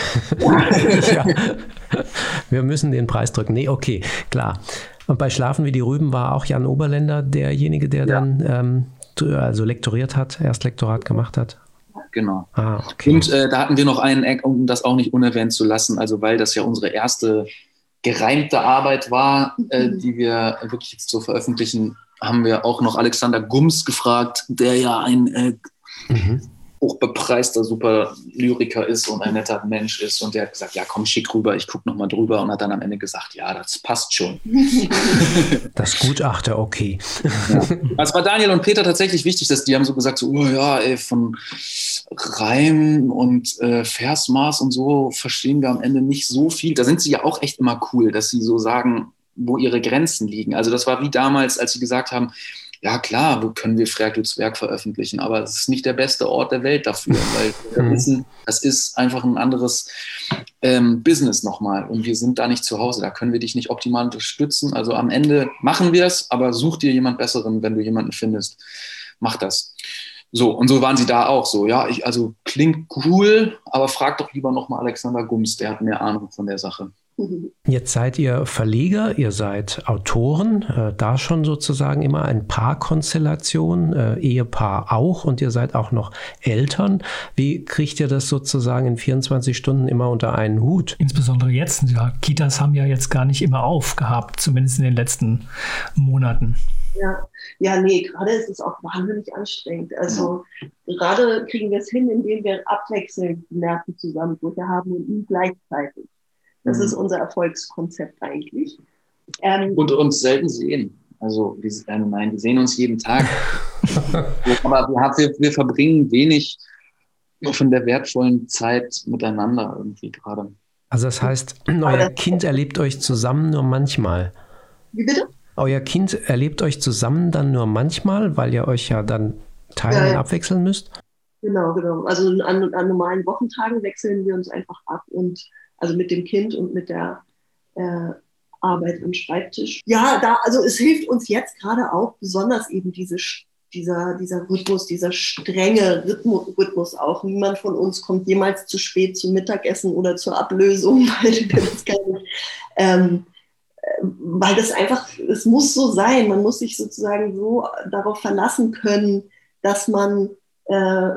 ja. Wir müssen den Preis drücken. Nee, okay, klar. Und bei Schlafen wie die Rüben war auch Jan Oberländer derjenige, der ja. dann ähm, also lektoriert hat, Erstlektorat gemacht hat. Genau. Ah, okay. Und äh, da hatten wir noch einen Eck, um das auch nicht unerwähnt zu lassen, also weil das ja unsere erste gereimte Arbeit war, mhm. äh, die wir wirklich jetzt so veröffentlichen, haben wir auch noch Alexander Gums gefragt, der ja ein äh, mhm. hochbepreister super Lyriker ist und ein netter Mensch ist, und der hat gesagt, ja komm, schick rüber, ich gucke nochmal drüber, und hat dann am Ende gesagt, ja, das passt schon. Das Gutachter, okay. Ja. Es war Daniel und Peter tatsächlich wichtig, dass die haben so gesagt, so, oh ja, ey, von Reim und äh, Versmaß und so verstehen wir am Ende nicht so viel. Da sind sie ja auch echt immer cool, dass sie so sagen, wo ihre Grenzen liegen. Also das war wie damals, als sie gesagt haben, ja klar, wo können wir Freirduts Werk veröffentlichen, aber es ist nicht der beste Ort der Welt dafür, weil wir wissen, das ist einfach ein anderes ähm, Business nochmal, und wir sind da nicht zu Hause, da können wir dich nicht optimal unterstützen. Also am Ende machen wir es, aber such dir jemand Besseren, wenn du jemanden findest, mach das. So, und so waren sie da auch so, ja, ich, also klingt cool, aber frag doch lieber nochmal Alexander Gums, der hat mehr Ahnung von der Sache. Jetzt seid ihr Verleger, ihr seid Autoren, äh, da schon sozusagen immer ein Paarkonstellation, äh, Ehepaar auch, und ihr seid auch noch Eltern. Wie kriegt ihr das sozusagen in vierundzwanzig Stunden immer unter einen Hut? Insbesondere jetzt, ja, Kitas haben ja jetzt gar nicht immer aufgehabt, zumindest in den letzten Monaten. Ja, ja, nee, gerade ist es auch wahnsinnig anstrengend. Also gerade kriegen wir es hin, indem wir abwechselnd die Nerven zusammen haben und nie gleichzeitig. Das ist unser Erfolgskonzept eigentlich. Ähm, und uns selten sehen. Also, wir, äh, nein, wir sehen uns jeden Tag. Aber wir, wir verbringen wenig von der wertvollen Zeit miteinander irgendwie gerade. Also das heißt, euer Kind erlebt euch zusammen nur manchmal. Wie bitte? Euer Kind erlebt euch zusammen dann nur manchmal, weil ihr euch ja dann teilen, ja, abwechseln müsst? Genau, genau. Also an, an normalen Wochentagen wechseln wir uns einfach ab und also mit dem Kind und mit der äh, Arbeit am Schreibtisch. Ja, da, also es hilft uns jetzt gerade auch besonders eben diese, dieser, dieser Rhythmus, dieser strenge Rhythmus, Rhythmus auch. Niemand von uns kommt jemals zu spät zum Mittagessen oder zur Ablösung, weil das gar nicht, ähm, weil das einfach, es muss so sein. Man muss sich sozusagen so darauf verlassen können, dass man äh,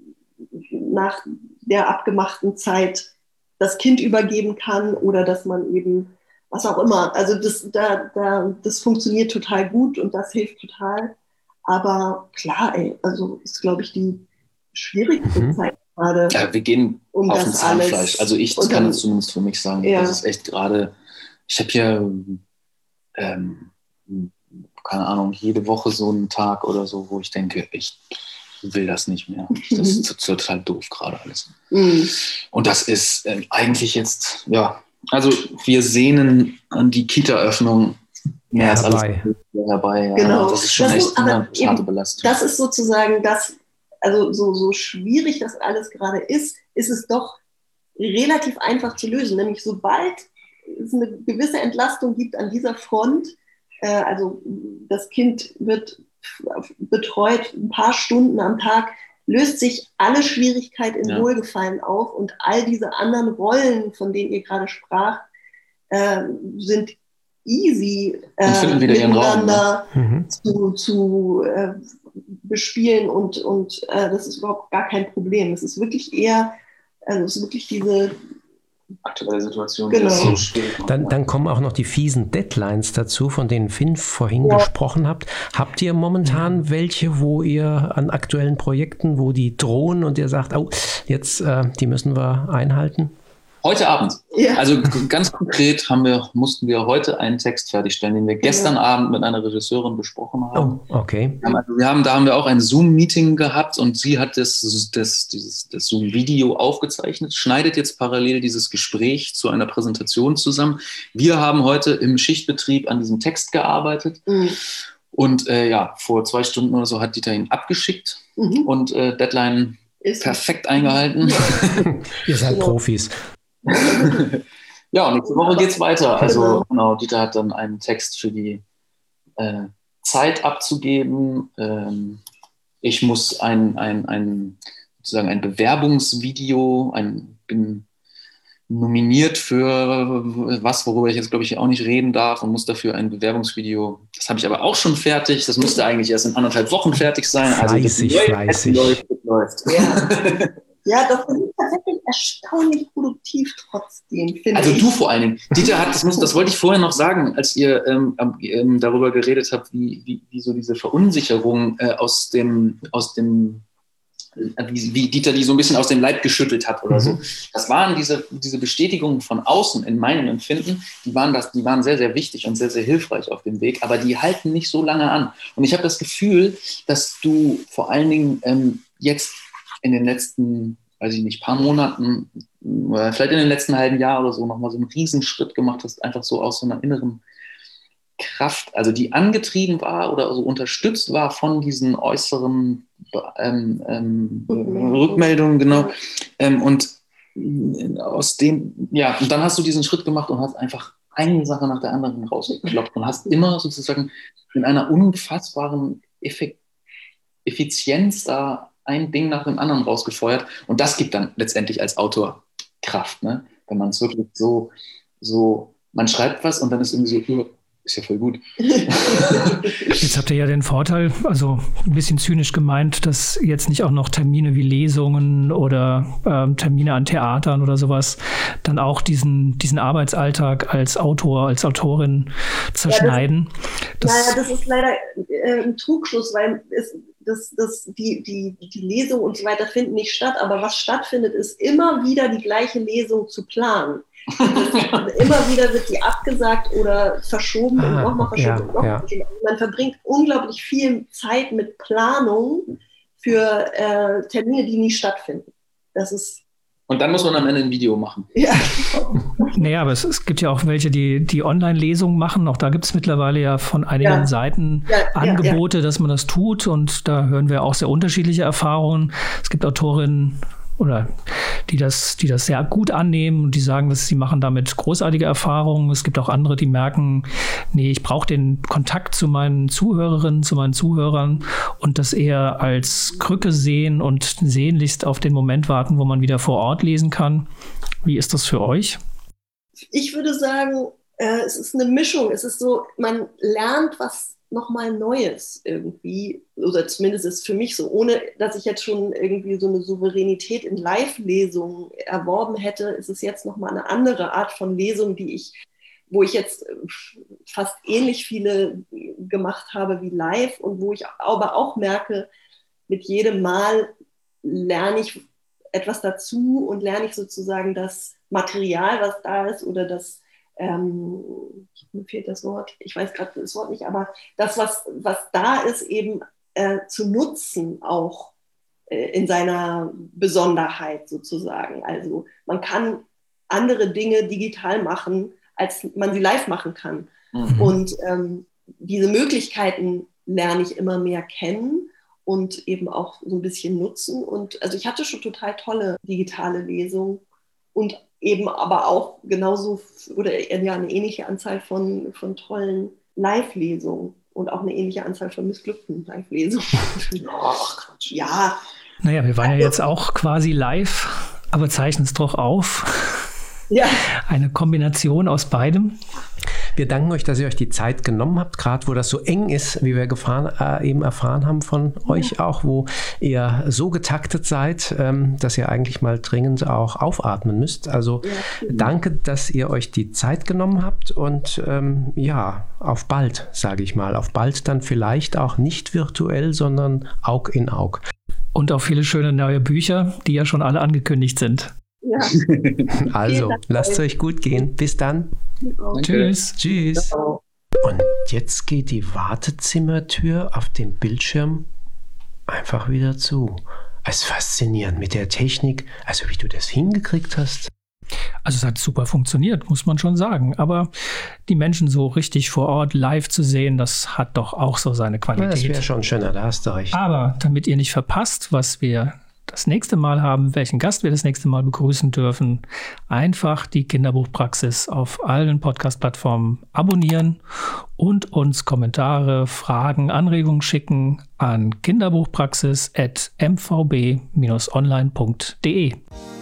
nach der abgemachten Zeit das Kind übergeben kann oder dass man eben was auch immer. Also das, da, da, das funktioniert total gut und das hilft total. Aber klar, ey, also ist, glaube ich, die schwierigste mhm. Zeit gerade. Ja, wir gehen um auf das Zahnfleisch. Alles. Also ich kann es zumindest für mich sagen. Ja. Das ist echt gerade, ich habe hier, ähm, keine Ahnung, jede Woche so einen Tag oder so, wo ich denke, ich will das nicht mehr. Das ist total doof gerade alles. Mhm. Und das ist äh, eigentlich jetzt, ja, also wir sehnen an die Kita-Öffnung mehr als alles herbei. Ja. Genau. Das ist schon das echt ist, eine harte Belastung. Das ist sozusagen das, also so, so schwierig das alles gerade ist, ist es doch relativ einfach zu lösen. Nämlich sobald es eine gewisse Entlastung gibt an dieser Front, äh, also das Kind wird betreut ein paar Stunden am Tag, löst sich alle Schwierigkeit in ja. Wohlgefallen auf und all diese anderen Rollen, von denen ihr gerade spracht, äh, sind easy äh, miteinander Raum, ne? zu, zu äh, bespielen und, und äh, das ist überhaupt gar kein Problem. Es ist wirklich eher, also es ist wirklich diese aktuelle Situation, genau. die ist so schwierig. Dann, dann kommen auch noch die fiesen Deadlines dazu, von denen Finn vorhin ja. gesprochen habt. Habt ihr momentan welche, wo ihr an aktuellen Projekten, wo die drohen und ihr sagt, oh, jetzt, äh, die müssen wir einhalten? Heute Abend. Ja. Also ganz konkret haben wir, mussten wir heute einen Text fertigstellen, den wir gestern ja. Abend mit einer Regisseurin besprochen haben. Oh, okay. Wir haben, wir haben, da haben wir auch ein Zoom-Meeting gehabt und sie hat das, das, dieses, das Zoom-Video aufgezeichnet, schneidet jetzt parallel dieses Gespräch zu einer Präsentation zusammen. Wir haben heute im Schichtbetrieb an diesem Text gearbeitet mhm. und äh, ja, vor zwei Stunden oder so hat Dieter ihn abgeschickt mhm. und äh, Deadline ist perfekt eingehalten. Ihr seid Profis. Ja, und nächste Woche geht es weiter. Also genau, Dieter hat dann einen Text für die äh, Zeit abzugeben. Ähm, ich muss ein, ein, ein, sozusagen ein Bewerbungsvideo, ein, bin nominiert für was, worüber ich jetzt, glaube ich, auch nicht reden darf und muss dafür ein Bewerbungsvideo, das habe ich aber auch schon fertig, das müsste eigentlich erst in anderthalb Wochen fertig sein. Fleißig, also fleißig. Läuft, läuft. Ja. Ja, doch, wir sind tatsächlich erstaunlich produktiv trotzdem, finde also ich. Also du vor allen Dingen. Dieter hat, das, muss, das wollte ich vorher noch sagen, als ihr ähm, ähm, darüber geredet habt, wie, wie, wie so diese Verunsicherung äh, aus dem, aus dem äh, wie, wie Dieter die so ein bisschen aus dem Leib geschüttelt hat oder mhm. so. Das waren diese, diese Bestätigungen von außen in meinem Empfinden, die waren, das, die waren sehr, sehr wichtig und sehr, sehr hilfreich auf dem Weg, aber die halten nicht so lange an. Und ich habe das Gefühl, dass du vor allen Dingen ähm, jetzt in den letzten, weiß ich nicht, paar Monaten, vielleicht in den letzten halben Jahr oder so nochmal so einen Riesenschritt gemacht hast, einfach so aus so einer inneren Kraft, also die angetrieben war oder so unterstützt war von diesen äußeren ähm, ähm, Rückmeldungen, genau. Ähm, und aus dem, ja, und dann hast du diesen Schritt gemacht und hast einfach eine Sache nach der anderen rausgekloppt und hast immer sozusagen in einer unfassbaren Effekt, Effizienz da ein Ding nach dem anderen rausgefeuert. Und das gibt dann letztendlich als Autor Kraft, ne? Wenn man es wirklich so, so, man schreibt was und dann ist irgendwie so, ist ja voll gut. Jetzt habt ihr ja den Vorteil, also ein bisschen zynisch gemeint, dass jetzt nicht auch noch Termine wie Lesungen oder ähm, Termine an Theatern oder sowas dann auch diesen, diesen Arbeitsalltag als Autor, als Autorin zerschneiden. Ja, das, das, naja, das ist leider äh, ein Trugschluss, weil es Das, das, die, die, die Lesung und so weiter finden nicht statt, aber was stattfindet, ist immer wieder die gleiche Lesung zu planen. Das, immer wieder wird die abgesagt oder verschoben ah, und nochmal verschoben. Ja, und noch ja. verschoben. Man verbringt unglaublich viel Zeit mit Planung für äh, Termine, die nie stattfinden. Das ist Und dann muss man am Ende ein Video machen. Ja. Naja, aber es, es gibt ja auch welche, die, die Online-Lesungen machen. Auch da gibt es mittlerweile ja von einigen Ja. Seiten Ja, ja, Angebote, ja. dass man das tut. Und da hören wir auch sehr unterschiedliche Erfahrungen. Es gibt Autorinnen oder die das, die das sehr gut annehmen und die sagen, dass sie machen damit großartige Erfahrungen. Es gibt auch andere, die merken, nee, ich brauche den Kontakt zu meinen Zuhörerinnen, zu meinen Zuhörern und das eher als Krücke sehen und sehnlichst auf den Moment warten, wo man wieder vor Ort lesen kann. Wie ist das für euch? Ich würde sagen, äh, es ist eine Mischung. Es ist so, man lernt was nochmal Neues irgendwie, oder zumindest ist es für mich so, ohne dass ich jetzt schon irgendwie so eine Souveränität in Live-Lesungen erworben hätte, ist es jetzt nochmal eine andere Art von Lesung, die ich, wo ich jetzt fast ähnlich viele gemacht habe wie live und wo ich aber auch merke, mit jedem Mal lerne ich etwas dazu und lerne ich sozusagen das Material, was da ist, oder das Ähm, mir fehlt das Wort, ich weiß gerade das Wort nicht, aber das, was, was da ist, eben äh, zu nutzen, auch äh, in seiner Besonderheit sozusagen. Also man kann andere Dinge digital machen, als man sie live machen kann. Mhm. Und ähm, diese Möglichkeiten lerne ich immer mehr kennen und eben auch so ein bisschen nutzen. Und also ich hatte schon total tolle digitale Lesungen und eben aber auch genauso oder ja, eine ähnliche Anzahl von, von tollen Live-Lesungen und auch eine ähnliche Anzahl von missglückten Live-Lesungen. Ach, ja. Naja, wir waren ja jetzt auch quasi live, aber zeichnen es doch auf. Ja. Eine Kombination aus beidem. Wir danken euch, dass ihr euch die Zeit genommen habt, gerade wo das so eng ist, wie wir gefahren, äh, eben erfahren haben von ja. euch auch, wo ihr so getaktet seid, ähm, dass ihr eigentlich mal dringend auch aufatmen müsst. Also ja, danke, dass ihr euch die Zeit genommen habt und ähm, ja, auf bald, sage ich mal. Auf bald dann vielleicht auch nicht virtuell, sondern Aug in Aug. Und auch viele schöne neue Bücher, die ja schon alle angekündigt sind. Ja. Also, lasst es euch gut gehen. Bis dann. Tschüss. Tschüss. Ciao. Und jetzt geht die Wartezimmertür auf dem Bildschirm einfach wieder zu. Es ist faszinierend mit der Technik, also wie du das hingekriegt hast. Also es hat super funktioniert, muss man schon sagen. Aber die Menschen so richtig vor Ort live zu sehen, das hat doch auch so seine Qualität. Ja, das wäre schon schöner, da hast du recht. Aber damit ihr nicht verpasst, was wir das nächste Mal haben, welchen Gast wir das nächste Mal begrüßen dürfen, einfach die Kinderbuchpraxis auf allen Podcast-Plattformen abonnieren und uns Kommentare, Fragen, Anregungen schicken an kinderbuchpraxis at m v b dash online punkt d e.